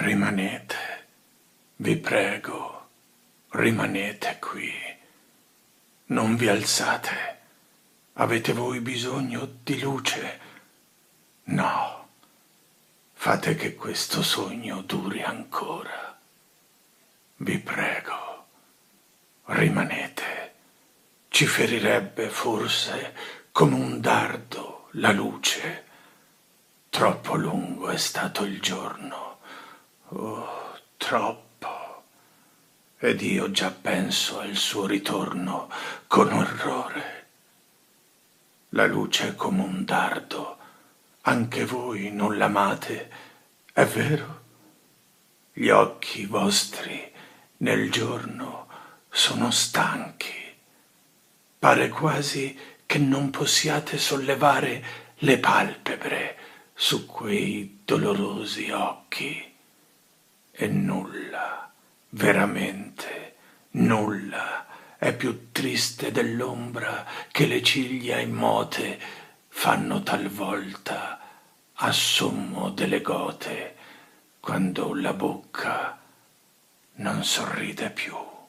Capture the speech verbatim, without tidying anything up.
Rimanete, vi prego, rimanete qui. Non vi alzate. Avete voi bisogno di luce? No. Fate che questo sogno duri ancora. Vi prego, rimanete. Ci ferirebbe forse come un dardo la luce. Troppo lungo è stato il giorno. Oh, troppo. Ed io già penso al suo ritorno con orrore. La luce è come un dardo. Anche voi non l'amate, è vero? Gli occhi vostri nel giorno sono stanchi. Pare quasi che non possiate sollevare le palpebre su quei dolorosi occhi. E nulla, veramente nulla, è più triste dell'ombra che le ciglia immote fanno talvolta a sommo delle gote, quando la bocca non sorride più.